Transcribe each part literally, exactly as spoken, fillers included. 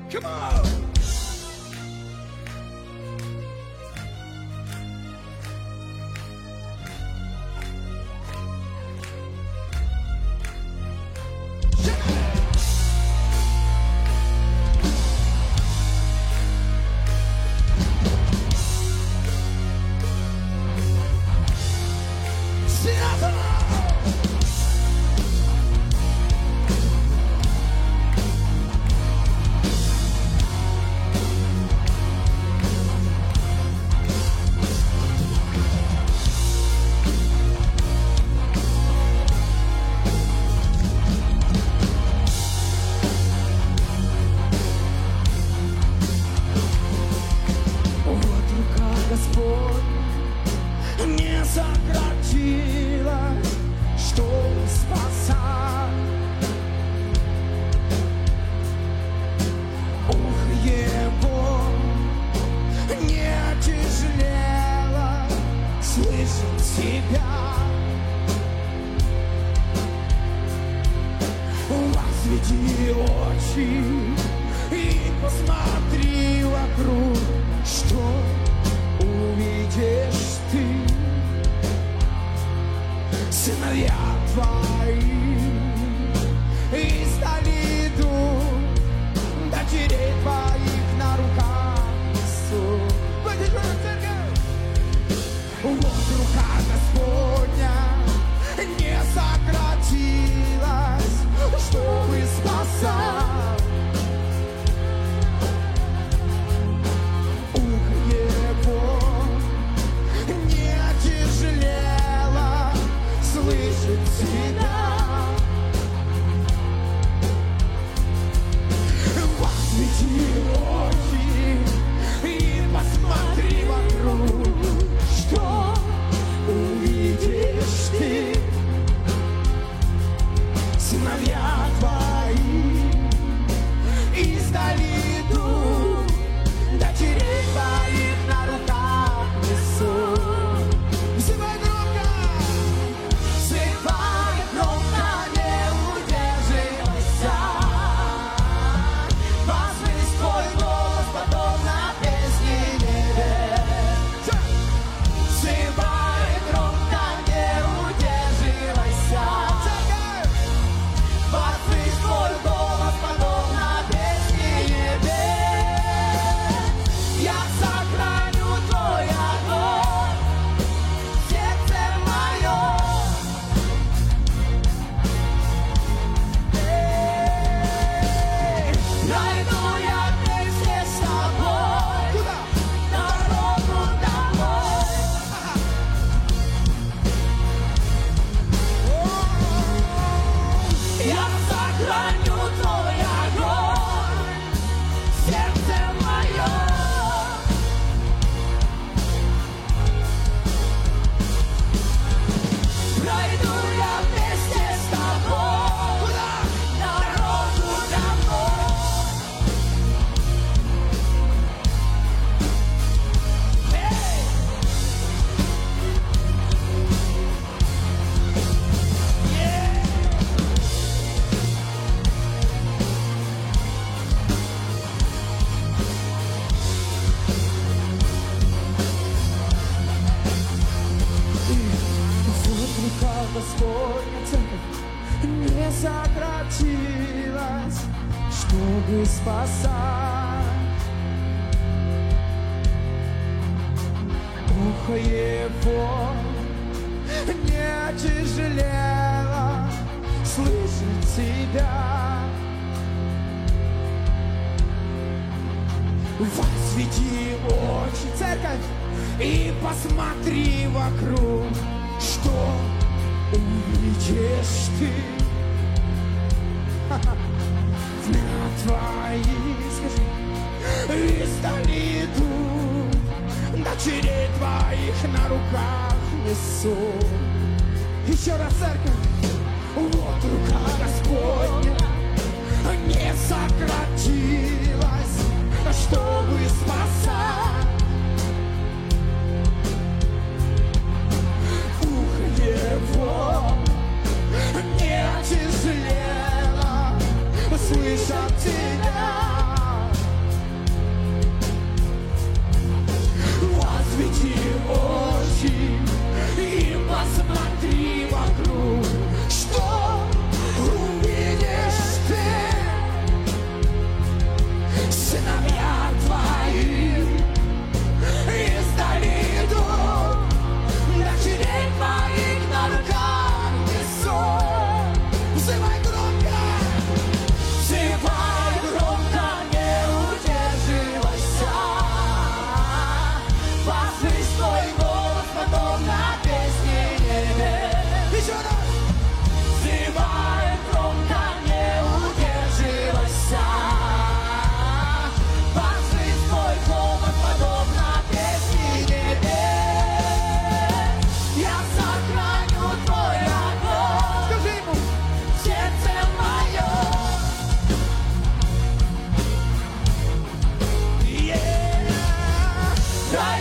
Come on! Господня церковь не сократилась, чтобы спасать. Ухо его не тяжелело слышать тебя. Возведи очи, церковь, и посмотри вокруг, что увидишь ты. На твои, скажи, издали идут, дочерей твоих на руках несут. Еще раз, церковь, вот рука Господня не сократилась, чтобы спасать. Ухо его не тяжелело слышать тебя.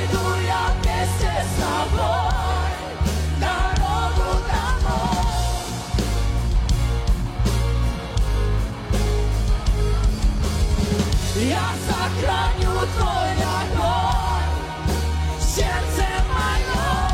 Пройду я вместе с тобой дорогу домой. Я сохраню твой огонь в сердце моем.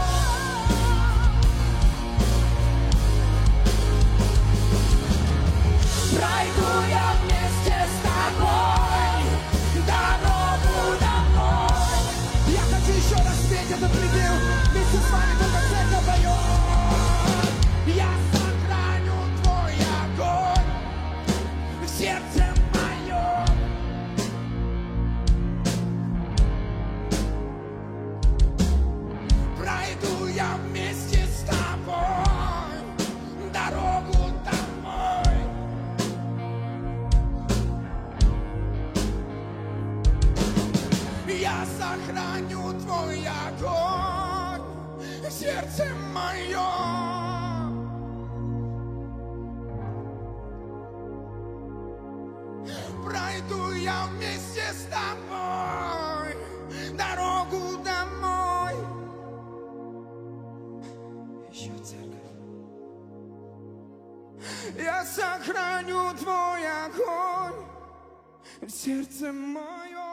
Пройду я вместе с тобой дорогу домой. Я хочу еще раз спеть этот припев вместе с вами, только церковь поет. Я сохраню твой огонь в сердце моем. Пройду я вместе с тобой дорогу домой. Я сохраню твой огонь в сердце моем. Пройду я вместе с тобой дорогу домой. Еще церковь. Я сохраню твой огонь в сердце моем.